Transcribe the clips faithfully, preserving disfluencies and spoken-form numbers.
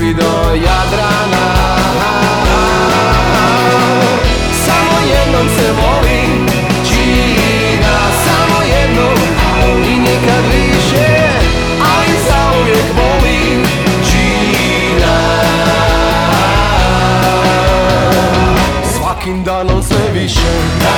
ti do Jadrana. Samo jednom se volim, Gina, samo jednom i nikad više, ali zauvijek volim, Gina. Svakim danom sve više.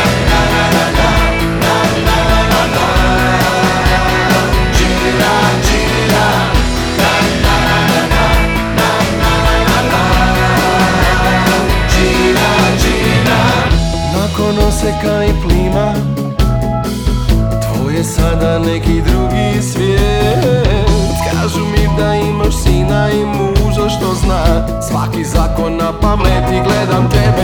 Nakon oseka i plima, tvoj je sada neki drugi svijet. Kažu mi da imaš sina i muža što zna svaki zakon na pamet i gledam tebe